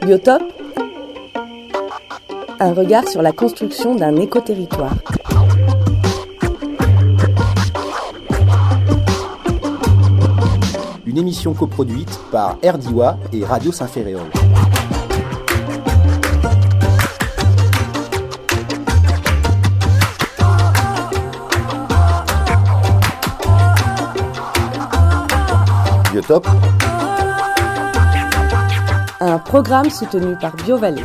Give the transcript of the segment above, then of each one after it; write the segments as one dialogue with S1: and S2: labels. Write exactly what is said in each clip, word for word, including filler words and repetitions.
S1: Biotop, un regard sur la construction d'un écoterritoire.
S2: Une émission coproduite par R D I W A et Radio Saint-Ferréol. Biotop,
S1: Un programme soutenu par BioVallée.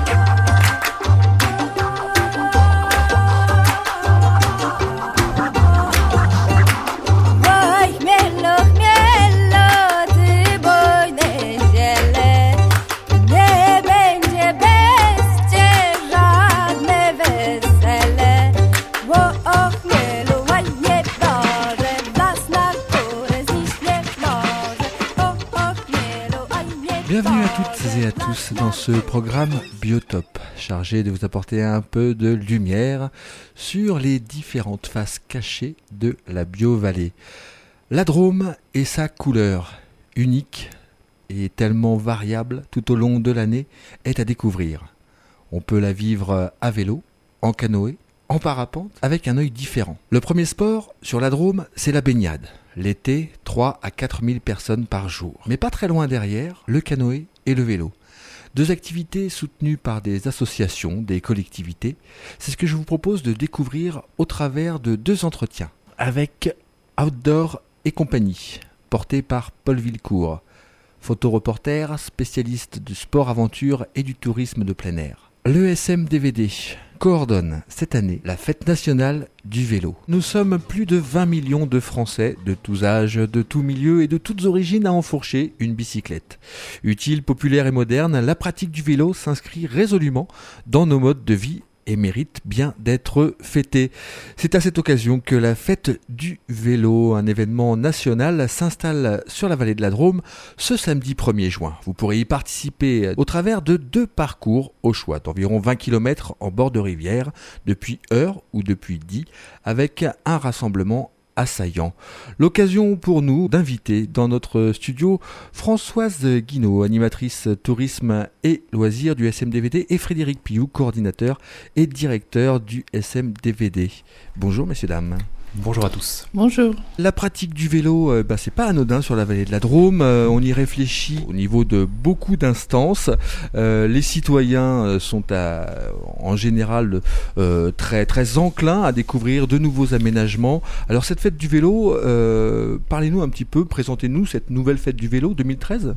S3: Bienvenue à toutes et à tous dans ce programme Biotop, chargé de vous apporter un peu de lumière sur les différentes faces cachées de la BioVallée. La Drôme et sa couleur, unique et tellement variable tout au long de l'année, est à découvrir. On peut la vivre à vélo, en canoë, en parapente, avec un œil différent. Le premier sport sur la Drôme, c'est la baignade. L'été, trois à quatre mille personnes par jour. Mais pas très loin derrière, le canoë et le vélo. Deux activités soutenues par des associations, des collectivités. C'est ce que je vous propose de découvrir au travers de deux entretiens avec Outdoor et compagnie, porté par Paul Villecourt, photoreporter spécialiste du sport-aventure et du tourisme de plein air. L'E S M D V D coordonne cette année la fête nationale du vélo. Nous sommes plus de vingt millions de Français de tous âges, de tous milieux et de toutes origines à enfourcher une bicyclette. Utile, populaire et moderne, la pratique du vélo s'inscrit résolument dans nos modes de vie et mérite bien d'être fêtée. C'est à cette occasion que la fête du vélo, un événement national, s'installe sur la vallée de la Drôme ce samedi premier juin. Vous pourrez y participer au travers de deux parcours au choix d'environ vingt kilomètres en bord de rivière, depuis Heure ou depuis Die, avec un rassemblement assaillant. L'occasion pour nous d'inviter dans notre studio Françoise Guinaud, animatrice tourisme et loisirs du S M D V D, et Frédéric Pioux, coordinateur et directeur du S M D V D. Bonjour messieurs, dames.
S4: Bonjour à tous.
S5: Bonjour.
S3: La pratique du vélo, euh, bah, c'est pas anodin sur la vallée de la Drôme. Euh, on y réfléchit au niveau de beaucoup d'instances. Euh, les citoyens euh, sont à, en général euh, très très enclins à découvrir de nouveaux aménagements. Alors cette fête du vélo, euh, parlez-nous un petit peu, présentez-nous cette nouvelle fête du vélo deux mille treize.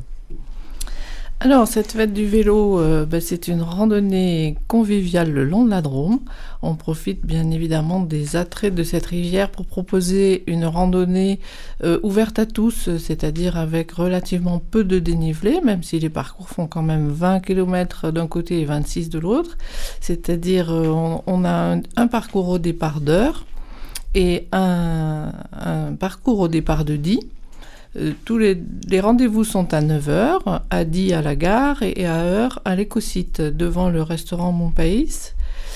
S5: Alors, cette fête du vélo, euh, bah, c'est une randonnée conviviale le long de la Drôme. On profite bien évidemment des attraits de cette rivière pour proposer une randonnée euh, ouverte à tous, c'est-à-dire avec relativement peu de dénivelé, même si les parcours font quand même vingt kilomètres d'un côté et vingt-six de l'autre. C'est-à-dire, euh, on, on a un, un parcours au départ d'Heure et un, un parcours au départ de Die. Euh, tous les, les rendez-vous sont à neuf heures, à Die à la gare et à Heure à l'écosite, devant le restaurant Mon Pays.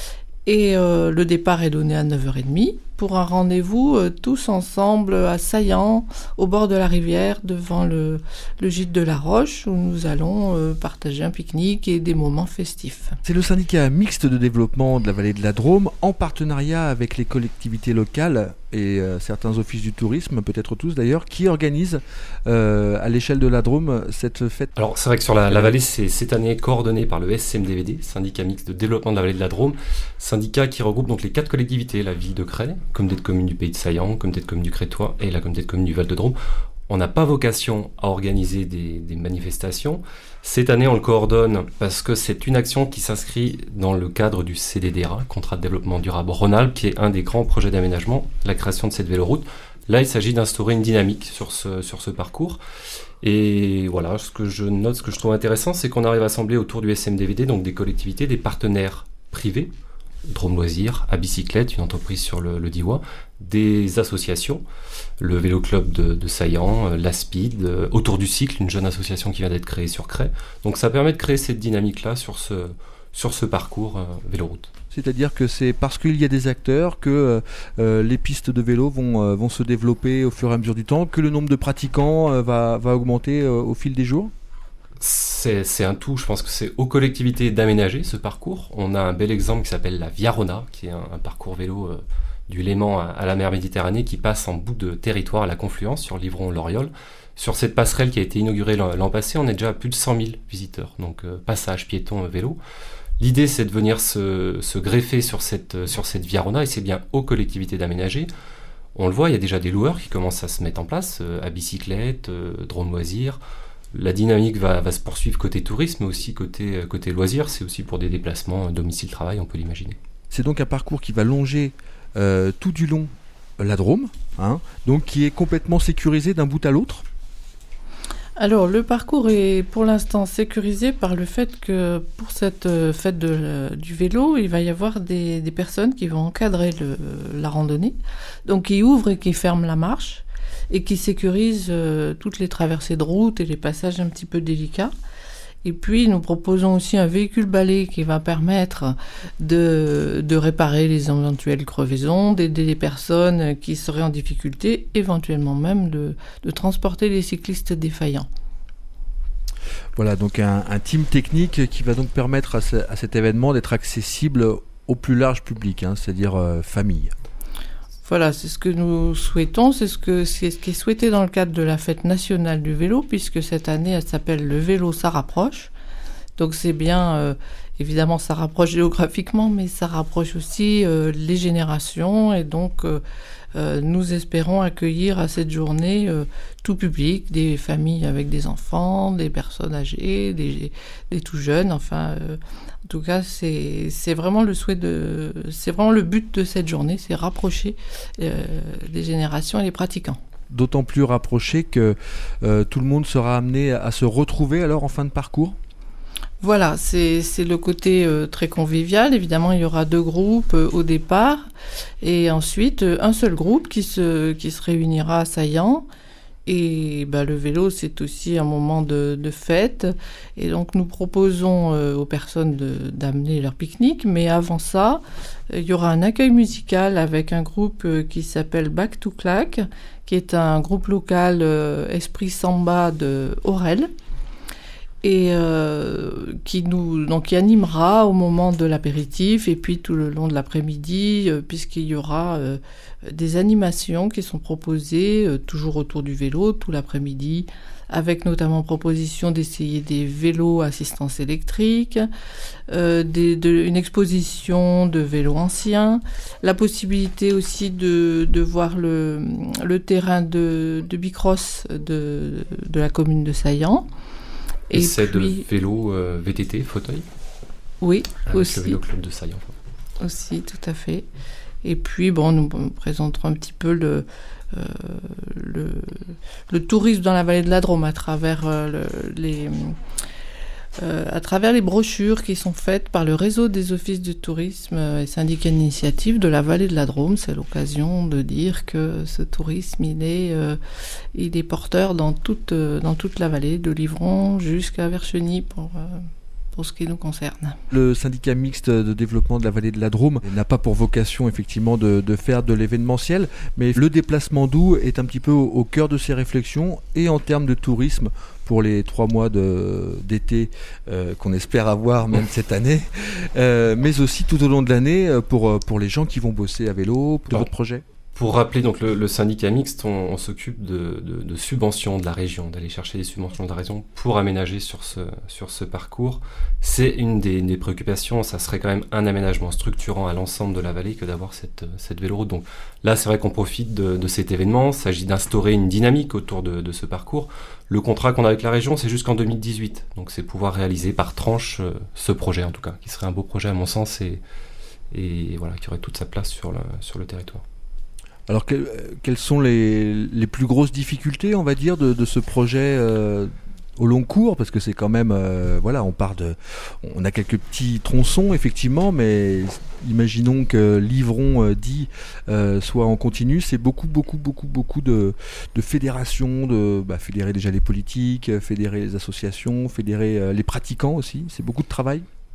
S5: Et euh, le départ est donné à neuf heures trente pour un rendez-vous euh, tous ensemble à Saillant, au bord de la rivière, devant le, le gîte de la Roche, où nous allons euh, partager un pique-nique et des moments festifs.
S3: C'est le syndicat mixte de développement de la vallée de la Drôme, en partenariat avec les collectivités locales et euh, certains offices du tourisme, peut-être tous d'ailleurs, qui organisent euh, à l'échelle de la Drôme cette fête.
S4: Alors c'est vrai que sur la, la vallée, c'est cette année coordonné par le S M D V D, syndicat mixte de développement de la vallée de la Drôme, syndicat qui regroupe donc les quatre collectivités, la ville de Crest, communauté de communes du Pays de Saillant, communauté de communes du Crétois et la communauté de communes du Val de Drôme. On n'a pas vocation à organiser des, des manifestations. Cette année, on le coordonne parce que c'est une action qui s'inscrit dans le cadre du C D D R A, Contrat de développement durable Rhône-Alpes, qui est un des grands projets d'aménagement, la création de cette véloroute. Là, il s'agit d'instaurer une dynamique sur ce, sur ce parcours. Et voilà, ce que je note, ce que je trouve intéressant, c'est qu'on arrive à assembler autour du S M D V D, donc des collectivités, des partenaires privés, Drôme Loisirs, à Bicyclette, une entreprise sur le, le D I W A, des associations, le Vélo Club de, de Saillant, l'Aspid, euh, Autour du Cycle, une jeune association qui vient d'être créée sur Crest. Donc ça permet de créer cette dynamique-là sur ce, sur ce parcours euh, véloroute.
S3: C'est-à-dire que c'est parce qu'il y a des acteurs que euh, les pistes de vélo vont, euh, vont se développer au fur et à mesure du temps, que le nombre de pratiquants euh, va, va augmenter euh, au fil des jours ?
S4: c'est, c'est un tout, je pense que c'est aux collectivités d'aménager ce parcours. On a un bel exemple qui s'appelle la Via Rona, qui est un, un parcours vélo euh, du Léman à, à la mer Méditerranée, qui passe en bout de territoire à la confluence sur Livron-Loriol. Sur cette passerelle qui a été inaugurée l'an, l'an passé, on est déjà à plus de cent mille visiteurs, donc euh, passage, piétons, vélo. L'idée, c'est de venir se, se greffer sur cette, sur cette Via Rona, et c'est bien aux collectivités d'aménager. On le voit, il y a déjà des loueurs qui commencent à se mettre en place, euh, à bicyclette, euh, drone loisirs. La dynamique va, va se poursuivre côté tourisme, mais aussi côté, côté loisirs. C'est aussi pour des déplacements domicile-travail, on peut l'imaginer.
S3: C'est donc un parcours qui va longer euh, tout du long la Drôme, hein, donc qui est complètement sécurisé d'un bout à l'autre.
S5: Alors, le parcours est pour l'instant sécurisé par le fait que pour cette fête de, du vélo, il va y avoir des, des personnes qui vont encadrer le, la randonnée, donc qui ouvrent et qui ferment la marche, et qui sécurisent euh, toutes les traversées de route et les passages un petit peu délicats. Et puis, nous proposons aussi un véhicule balai qui va permettre de, de réparer les éventuelles crevaisons, d'aider les personnes qui seraient en difficulté, éventuellement même de, de transporter les cyclistes défaillants.
S3: Voilà, donc un, un team technique qui va donc permettre à, ce, à cet événement d'être accessible au plus large public, hein, c'est-à-dire euh, famille.
S5: Voilà, c'est ce que nous souhaitons, c'est ce, que, c'est ce qui est souhaité dans le cadre de la fête nationale du vélo, puisque cette année, elle s'appelle « Le vélo, ça rapproche ». Donc c'est bien, euh, évidemment, ça rapproche géographiquement, mais ça rapproche aussi euh, les générations. Et donc, euh, euh, nous espérons accueillir à cette journée euh, tout public, des familles avec des enfants, des personnes âgées, des, des tout jeunes, enfin... Euh, En tout cas, c'est, c'est vraiment le souhait de, c'est vraiment le but de cette journée, c'est rapprocher euh, les générations et les pratiquants.
S3: D'autant plus rapproché que euh, tout le monde sera amené à se retrouver alors en fin de parcours.
S5: Voilà, c'est, c'est le côté euh, très convivial. Évidemment, il y aura deux groupes euh, au départ, et ensuite euh, un seul groupe qui se, qui se réunira à Saillant. Et bah, le vélo, c'est aussi un moment de, de fête. Et donc, nous proposons euh, aux personnes de, d'amener leur pique-nique. Mais avant ça, il y aura un accueil musical avec un groupe euh, qui s'appelle Back to Clack, qui est un groupe local euh, Esprit Samba de Aurel. Et euh, qui nous donc qui animera au moment de l'apéritif et puis tout le long de l'après-midi, euh, puisqu'il y aura euh, des animations qui sont proposées euh, toujours autour du vélo tout l'après-midi, avec notamment proposition d'essayer des vélos assistance électrique, euh, des, de, une exposition de vélos anciens, la possibilité aussi de, de voir le, le terrain de, de bicross de, de la commune de Saillant.
S4: Et c'est de vélo euh, V T T, fauteuil.
S5: Oui,
S4: avec
S5: aussi.
S4: Le vélo club de Saillant.
S5: Aussi, tout à fait. Et puis, bon, nous présenterons un petit peu le, euh, le, le tourisme dans la vallée de la Drôme à travers euh, le, les... Euh, à travers les brochures qui sont faites par le réseau des offices de tourisme et syndicats d'initiative de la vallée de la Drôme. C'est l'occasion de dire que ce tourisme, il est, euh, il est porteur dans toute, euh, dans toute la vallée, de Livron jusqu'à Vercheny pour, euh, pour ce qui nous concerne.
S3: Le syndicat mixte de développement de la vallée de la Drôme n'a pas pour vocation effectivement de, de faire de l'événementiel, mais le déplacement doux est un petit peu au, au cœur de ses réflexions, et en termes de tourisme, pour les trois mois de, d'été euh, qu'on espère avoir même cette année, euh, mais aussi tout au long de l'année pour, pour les gens qui vont bosser à vélo, de votre projet.
S4: Pour rappeler, donc le, le syndicat mixte, on, on s'occupe de, de, de subventions de la région, d'aller chercher des subventions de la région pour aménager sur ce, sur ce parcours. C'est une des, des préoccupations, ça serait quand même un aménagement structurant à l'ensemble de la vallée que d'avoir cette, cette véloroute. Donc là, c'est vrai qu'on profite de, de cet événement, il s'agit d'instaurer une dynamique autour de, de ce parcours. Le contrat qu'on a avec la région, c'est jusqu'en deux mille dix-huit, donc c'est pouvoir réaliser par tranche euh, ce projet en tout cas, qui serait un beau projet à mon sens, et, et voilà, qui aurait toute sa place sur le, sur le territoire.
S3: Alors, que, quelles sont les, les plus grosses difficultés, on va dire, de, de ce projet euh, au long cours ? Parce que c'est quand même, euh, voilà, on part de, on a quelques petits tronçons effectivement, mais imaginons que Livron euh, dit euh, soit en continu, c'est beaucoup, beaucoup, beaucoup, beaucoup de, de fédérations, de bah, fédérer déjà les politiques, fédérer les associations, fédérer euh, les pratiquants aussi. C'est beaucoup de travail.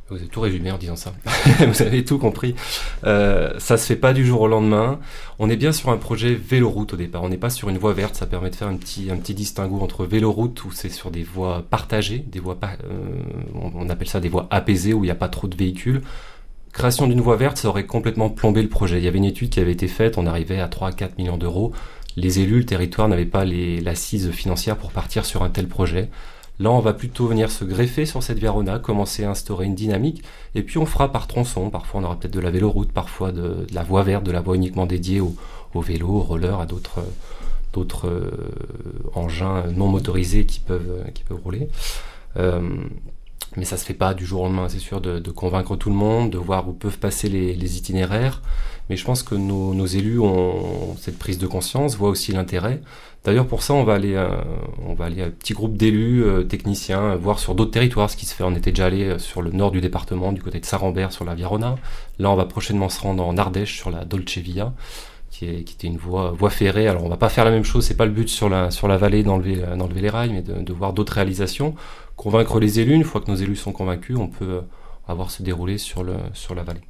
S4: Vous avez tout résumé en disant ça. Vous avez tout compris. Euh, ça se fait pas du jour au lendemain. On est bien sur un projet véloroute au départ. On n'est pas sur une voie verte. Ça permet de faire un petit, un petit distinguo entre véloroute, où c'est sur des voies partagées, des voies, euh, on appelle ça des voies apaisées, où il n'y a pas trop de véhicules. Création d'une voie verte, ça aurait complètement plombé le projet. Il y avait une étude qui avait été faite, on arrivait à trois à quatre millions d'euros. Les élus, le territoire n'avaient pas les, l'assise financière pour partir sur un tel projet. Là, on va plutôt venir se greffer sur cette Viarona, commencer à instaurer une dynamique, et puis on fera par tronçon. Parfois, on aura peut-être de la véloroute, parfois de, de la voie verte, de la voie uniquement dédiée au, au vélo, au roller, à d'autres, d'autres euh, engins non motorisés qui peuvent, qui peuvent rouler. Euh, mais ça se fait pas du jour au lendemain, c'est sûr, de, de convaincre tout le monde, de voir où peuvent passer les, les itinéraires. Mais je pense que nos, nos élus ont cette prise de conscience, voient aussi l'intérêt. D'ailleurs, pour ça, on va aller, euh, on va aller à un petit groupe d'élus, euh, techniciens, euh, voir sur d'autres territoires ce qui se fait. On était déjà allé euh, sur le nord du département, du côté de Saint-Rambert, sur la Viarona. Là, on va prochainement se rendre en Ardèche, sur la Dolce Via, qui, est, qui était une voie, voie ferrée. Alors, on va pas faire la même chose, c'est pas le but sur la, sur la vallée d'enlever, d'enlever les rails, mais de, de voir d'autres réalisations. Convaincre les élus, une fois que nos élus sont convaincus, on peut euh, avoir se dérouler sur, le, sur la vallée.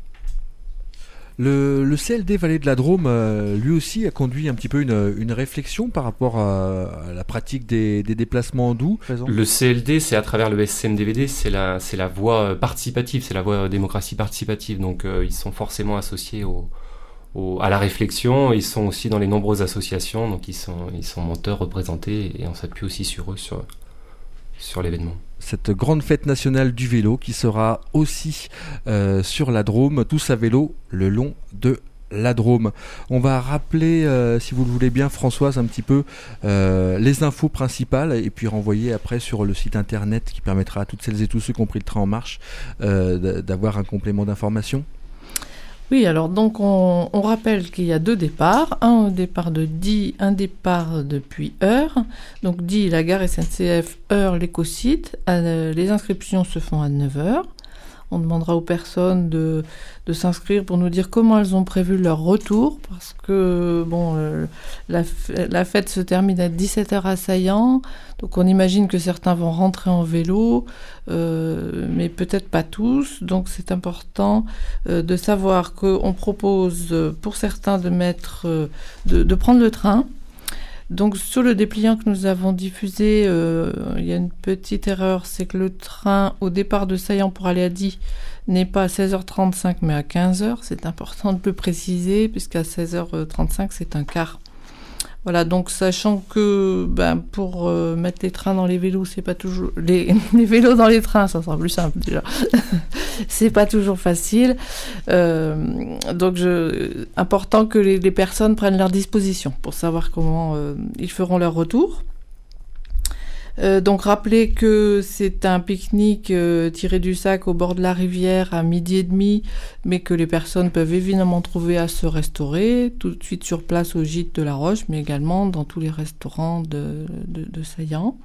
S3: Le, le C L D Vallée de la Drôme, euh, lui aussi, a conduit un petit peu une, une réflexion par rapport à, à la pratique des, des déplacements en doux.
S4: Le C L D, c'est à travers le S M D V D, c'est la, c'est la voie participative, c'est la voie démocratie participative. Donc, euh, ils sont forcément associés au, au, à la réflexion. Ils sont aussi dans les nombreuses associations, donc ils sont, ils sont menteurs représentés et on s'appuie aussi sur eux sur, sur l'événement.
S3: Cette grande fête nationale du vélo qui sera aussi euh, sur la Drôme, tous à vélo le long de la Drôme. On va rappeler, euh, si vous le voulez bien, Françoise, un petit peu euh, les infos principales et puis renvoyer après sur le site internet qui permettra à toutes celles et tous ceux qui ont pris le train en marche euh, d'avoir un complément d'information.
S5: Oui, alors donc on, on rappelle qu'il y a deux départs, un départ de Die, un départ depuis Heure. Donc Die, la gare S N C F, Heure, l'écosite. Euh, les inscriptions se font à neuf heures. On demandera aux personnes de, de s'inscrire pour nous dire comment elles ont prévu leur retour, parce que bon, euh, la, la fête se termine à dix-sept heures à Saillant, donc on imagine que certains vont rentrer en vélo, euh, mais peut-être pas tous, donc c'est important euh, de savoir qu'on propose pour certains de mettre, euh, de, de prendre le train. Donc sur le dépliant que nous avons diffusé, euh, il y a une petite erreur, c'est que le train au départ de Saillant pour aller à Die n'est pas à seize heures trente-cinq mais à quinze heures. C'est important de le préciser puisqu'à seize heures trente-cinq c'est un quart. Voilà, donc sachant que ben, pour euh, mettre les trains dans les vélos, c'est pas toujours les, les vélos dans les trains, ça sera plus simple déjà. C'est pas toujours facile. Euh, donc, je, important que les, les personnes prennent leur disposition pour savoir comment euh, ils feront leur retour. Euh, donc, rappelez que c'est un pique-nique euh, tiré du sac au bord de la rivière à midi et demi, mais que les personnes peuvent évidemment trouver à se restaurer tout de suite sur place au gîte de la Roche, mais également dans tous les restaurants de, de, de Saillant.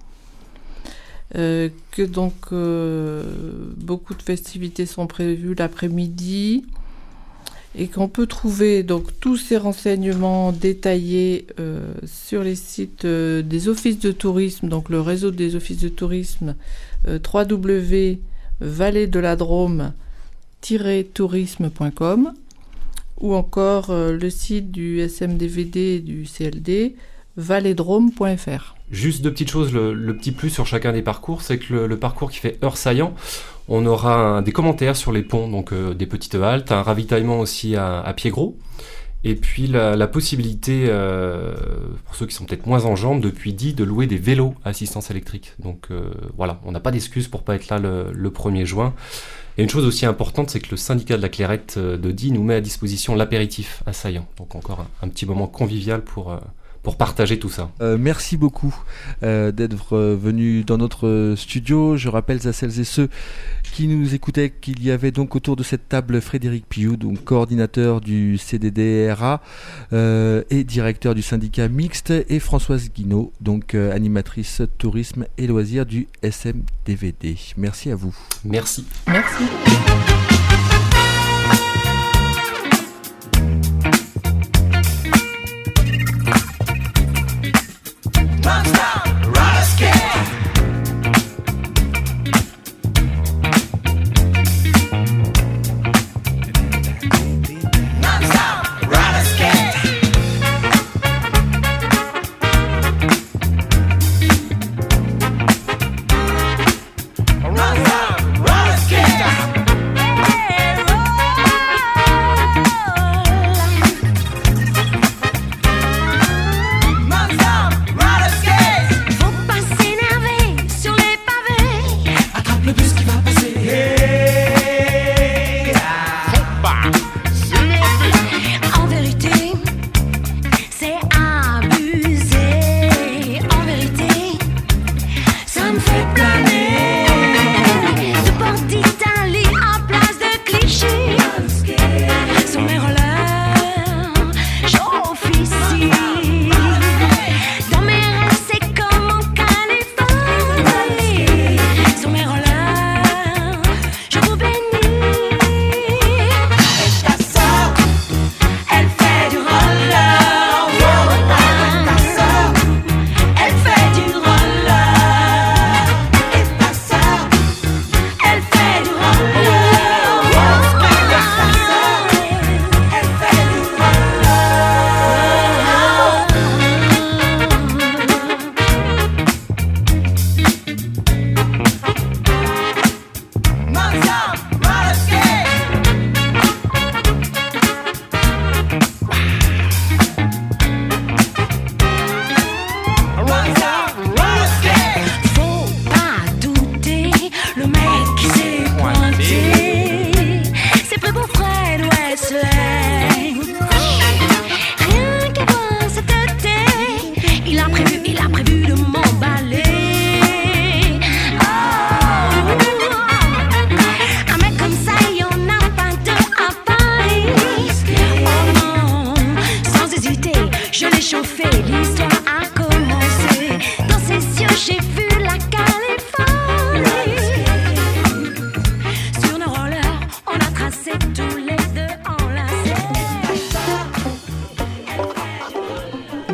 S5: Euh, que donc euh, beaucoup de festivités sont prévues l'après-midi et qu'on peut trouver donc tous ces renseignements détaillés euh, sur les sites euh, des offices de tourisme, donc le réseau des offices de tourisme euh, w w w point vallée de la drôme tiret tourisme point com ou encore euh, le site du S M D V D et du C L D valleydrôme point f r.
S4: Juste deux petites choses, le, le petit plus sur chacun des parcours, c'est que le, le parcours qui fait Heure-Saillant, on aura un, des commentaires sur les ponts, donc euh, des petites haltes, un ravitaillement aussi à, à pied gros, et puis la, la possibilité, euh, pour ceux qui sont peut-être moins en jambes, depuis Die, de louer des vélos à assistance électrique. Donc euh, voilà, on n'a pas d'excuse pour pas être là le, le premier juin. Et une chose aussi importante, c'est que le syndicat de la Clairette de Die nous met à disposition l'apéritif à Saillant. Donc encore un, un petit moment convivial pour... Euh, pour partager tout ça.
S3: Euh, merci beaucoup euh, d'être euh, venu dans notre studio. Je rappelle à celles et ceux qui nous écoutaient qu'il y avait donc autour de cette table Frédéric Piou, donc coordinateur du C D D R A euh, et directeur du syndicat mixte, et Françoise Guinaud, donc euh, animatrice tourisme et loisirs du S M D V D. Merci à vous.
S4: Merci.
S5: Merci.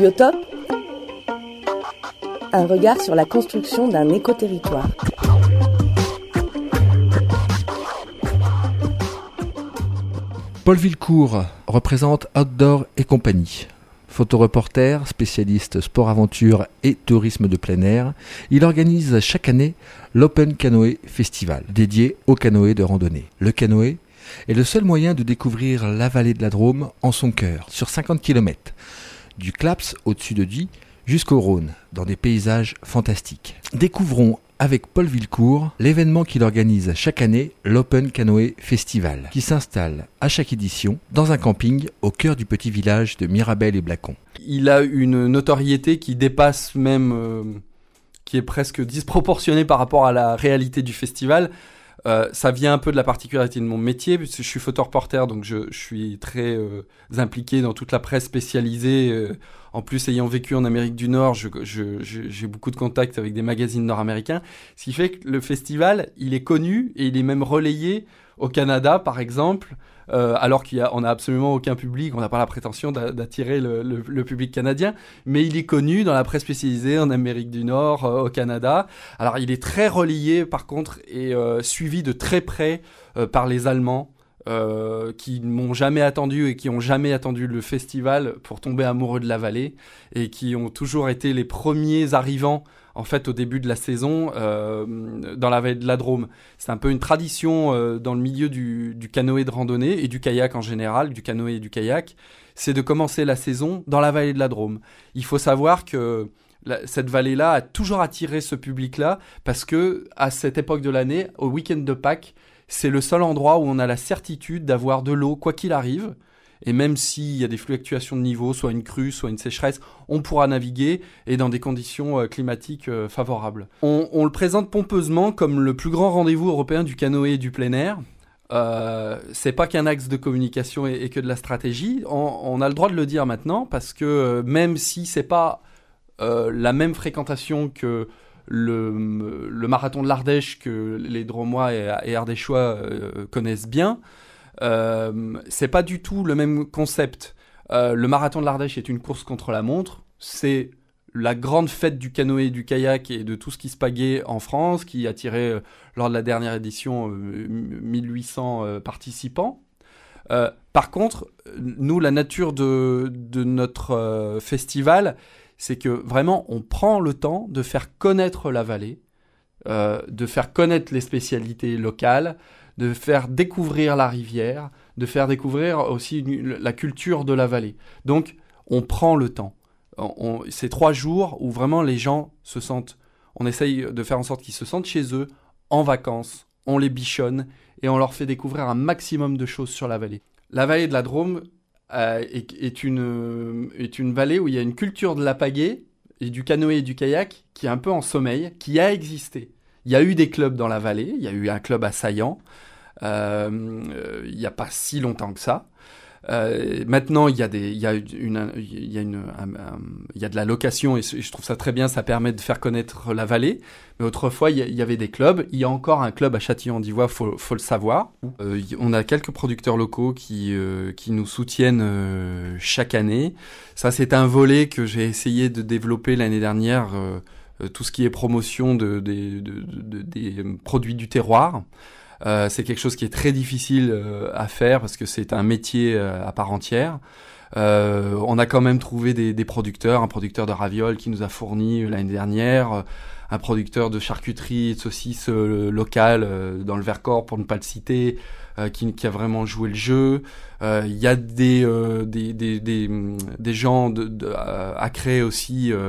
S1: Biotop, un regard sur la construction d'un écoterritoire.
S3: Paul Villecourt représente Outdoor et compagnie. Photoreporter, spécialiste sport-aventure et tourisme de plein air, il organise chaque année l'Open Canoë Festival, dédié au canoë de randonnée. Le canoë est le seul moyen de découvrir la vallée de la Drôme en son cœur, sur cinquante kilomètres, du Claps au-dessus de Die jusqu'au Rhône, dans des paysages fantastiques. Découvrons avec Paul Villecourt l'événement qu'il organise chaque année, l'Open Canoë Festival, qui s'installe à chaque édition dans un camping au cœur du petit village de Mirabel et Blacon.
S6: Il a une notoriété qui dépasse même, euh, qui est presque disproportionnée par rapport à la réalité du festival. Euh, ça vient un peu de la particularité de mon métier, puisque je suis photoreporter, donc je, je suis très euh, impliqué dans toute la presse spécialisée. Euh, en plus, ayant vécu en Amérique du Nord, je, je, je, j'ai beaucoup de contacts avec des magazines nord-américains, ce qui fait que le festival, il est connu et il est même relayé au Canada, par exemple, euh, alors qu'on n'a absolument aucun public, on n'a pas la prétention d'a- d'attirer le, le, le public canadien, mais il est connu dans la presse spécialisée en Amérique du Nord, euh, au Canada. Alors il est très relayé par contre et euh, suivi de très près euh, par les Allemands, euh, qui ne m'ont jamais attendu et qui n'ont jamais attendu le festival pour tomber amoureux de la vallée et qui ont toujours été les premiers arrivants en fait, au début de la saison, euh, dans la vallée de la Drôme. C'est un peu une tradition euh, dans le milieu du, du canoë de randonnée et du kayak en général, du canoë et du kayak, c'est de commencer la saison dans la vallée de la Drôme. Il faut savoir que la, cette vallée-là a toujours attiré ce public-là parce que à cette époque de l'année, au week-end de Pâques, c'est le seul endroit où on a la certitude d'avoir de l'eau quoi qu'il arrive. Et même s'il y a des fluctuations de niveau, soit une crue, soit une sécheresse, on pourra naviguer et dans des conditions euh, climatiques euh, favorables. On, on le présente pompeusement comme le plus grand rendez-vous européen du canoë et du plein air. Euh, c'est pas qu'un axe de communication et, et que de la stratégie. On, on a le droit de le dire maintenant parce que euh, même si c'est pas euh, la même fréquentation que le, le marathon de l'Ardèche que les Dromois et, et Ardéchois euh, connaissent bien, Euh, c'est pas du tout le même concept. Euh, le marathon de l'Ardèche est une course contre la montre. C'est la grande fête du canoë et du kayak et de tout ce qui se pagaie en France, qui attirait euh, lors de la dernière édition euh, mille huit cents euh, participants. Euh, par contre, nous, la nature de, de notre euh, festival, c'est que vraiment, on prend le temps de faire connaître la vallée, euh, de faire connaître les spécialités locales, de faire découvrir la rivière, de faire découvrir aussi une, la culture de la vallée. Donc, on prend le temps. On, on, c'est trois jours où vraiment les gens se sentent... On essaye de faire en sorte qu'ils se sentent chez eux, en vacances, on les bichonne et on leur fait découvrir un maximum de choses sur la vallée. La vallée de la Drôme euh, est, est, une, est une vallée où il y a une culture de la pagaie et du canoë et du kayak qui est un peu en sommeil, qui a existé. Il y a eu des clubs dans la vallée, il y a eu un club à Saillant, euh, euh, il n'y a pas si longtemps que ça. Euh, maintenant, il y a des, il y a une, il y a une, un, un, il y a de la location et je trouve ça très bien, ça permet de faire connaître la vallée. Mais autrefois, il y, a, il y avait des clubs. Il y a encore un club à Châtillon-d'Ivoire, faut, faut le savoir. Euh, on a quelques producteurs locaux qui, euh, qui nous soutiennent euh, chaque année. Ça, c'est un volet que j'ai essayé de développer l'année dernière. Euh, euh, tout ce qui est promotion de, de, de, de, de, des produits du terroir. Euh, c'est quelque chose qui est très difficile euh, à faire parce que c'est un métier euh, à part entière. Euh, on a quand même trouvé des, des producteurs, un producteur de ravioles qui nous a fourni euh, l'année dernière, euh, un producteur de charcuterie et de saucisses euh, locales euh, dans le Vercors pour ne pas le citer, euh, qui, qui a vraiment joué le jeu. Il euh, y a des, euh, des, des, des, des gens de, de, à créer aussi... Euh,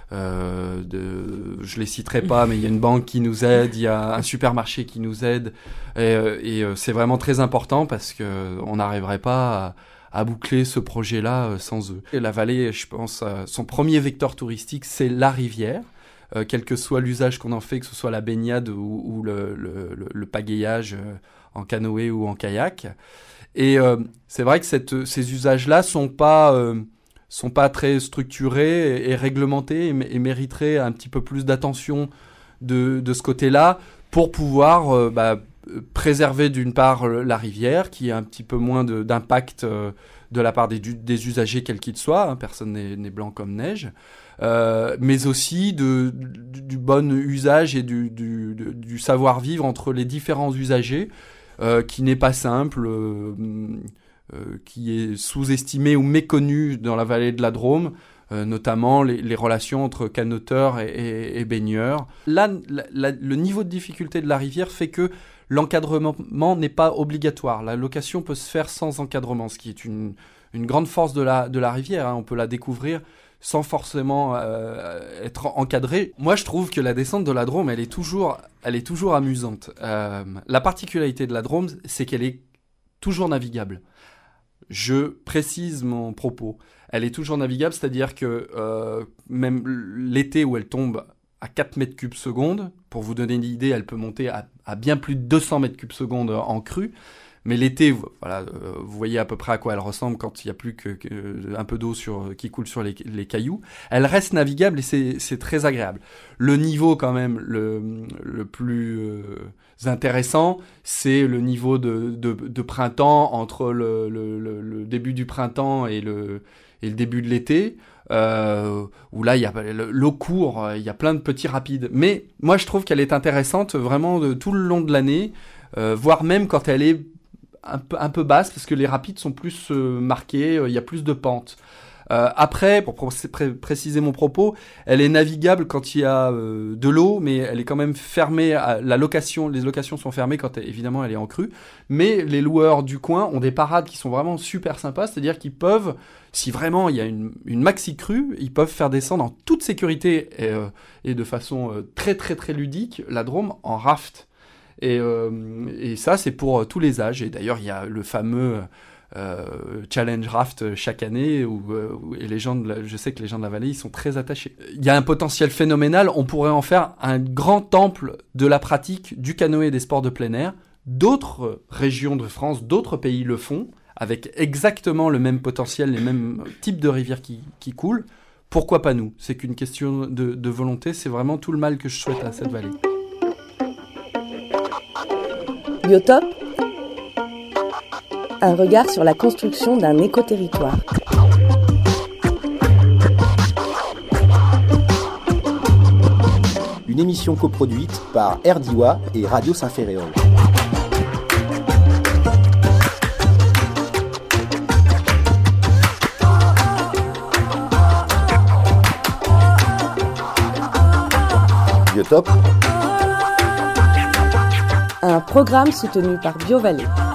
S6: Euh, de, je les citerai pas, mais il y a une banque qui nous aide, il y a un supermarché qui nous aide, et, et c'est vraiment très important parce que on n'arriverait pas à, à boucler ce projet-là sans eux. Et la vallée, je pense, son premier vecteur touristique, c'est la rivière, euh, quel que soit l'usage qu'on en fait, que ce soit la baignade ou, ou le, le, le, le pagayage en canoë ou en kayak. Et euh, c'est vrai que cette, ces usages-là sont pas euh, sont pas très structurés et, et réglementés et, et mériteraient un petit peu plus d'attention de, de ce côté-là pour pouvoir euh, bah, préserver d'une part la rivière qui a un petit peu moins de, d'impact euh, de la part des, des usagers quels qu'ils soient, hein, personne n'est, n'est blanc comme neige, euh, mais aussi de, du, du bon usage et du, du, du, du savoir-vivre entre les différents usagers, euh, qui n'est pas simple, euh, euh, qui est sous-estimé ou méconnu dans la vallée de la Drôme, euh, notamment les, les relations entre canoteurs et, et, et baigneurs. Là, la, la, le niveau de difficulté de la rivière fait que l'encadrement n'est pas obligatoire. La location peut se faire sans encadrement, ce qui est une, une grande force de la, de la rivière, hein. On peut la découvrir sans forcément euh, être encadré. Moi, je trouve que la descente de la Drôme, elle est toujours, elle est toujours amusante. Euh, la particularité de la Drôme, c'est qu'elle est toujours navigable. Je précise mon propos. Elle est toujours navigable, c'est-à-dire que euh, même l'été où elle tombe à quatre mètres cubes seconde, pour vous donner une idée, elle peut monter à, à bien plus de deux cents mètres cubes seconde en crue. Mais l'été, voilà, euh, vous voyez à peu près à quoi elle ressemble quand il n'y a plus que, que un peu d'eau sur, qui coule sur les, les cailloux. Elle reste navigable et c'est, c'est très agréable. Le niveau quand même le, le plus euh, intéressant, c'est le niveau de, de, de printemps, entre le, le, le, le début du printemps et le, et le début de l'été. Euh, où là, il y a l'eau court, il y a plein de petits rapides. Mais moi, je trouve qu'elle est intéressante vraiment de, tout le long de l'année, euh, voire même quand elle est un peu, un peu basse, parce que les rapides sont plus euh, marqués, euh, il y a plus de pentes. Euh, après, pour pré- préciser mon propos, elle est navigable quand il y a euh, de l'eau, mais elle est quand même fermée. À la location, les locations sont fermées quand évidemment elle est en crue. Mais les loueurs du coin ont des parades qui sont vraiment super sympas, c'est-à-dire qu'ils peuvent, si vraiment il y a une, une maxi crue, ils peuvent faire descendre en toute sécurité et, euh, et de façon euh, très très très ludique la Drôme en raft. Et, euh, et ça, c'est pour euh, tous les âges. Et d'ailleurs, il y a le fameux euh, Challenge Raft chaque année où, euh, où et les gens de la, je sais que les gens de la vallée, ils sont très attachés. Il y a un potentiel phénoménal. On pourrait en faire un grand temple de la pratique du canoë et des sports de plein air. D'autres régions de France, d'autres pays le font, avec exactement le même potentiel, les mêmes types de rivières qui, qui coulent. Pourquoi pas nous ? C'est qu'une question de, de volonté. C'est vraiment tout le mal que je souhaite à cette vallée.
S1: Biotope, un regard sur la construction d'un écoterritoire.
S2: Une émission coproduite par Erdiwa et Radio Saint-Ferréol. Biotope,
S1: un programme soutenu par BioVallée.